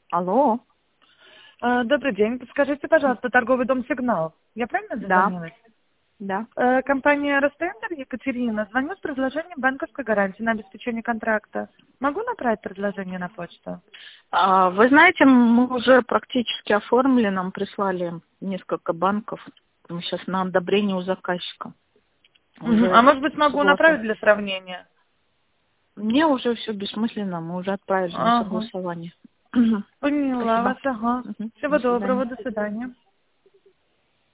Алло. Добрый день. Подскажите, пожалуйста, торговый дом «Сигнал». Я правильно дозвонилась? Да. Компания «Ростендер», Екатерина. Звоню с предложением банковской гарантии на обеспечение контракта. Могу направить предложение на почту? Вы знаете, мы уже практически оформили, нам прислали несколько банков. Мы сейчас на одобрение у заказчика. А может быть, могу согласны. направить для сравнения? Мне уже все бессмысленно, мы уже отправили на Ага. согласование. Поняла Спасибо. вас, ага. Мгм. До Всего свидания. доброго, до свидания.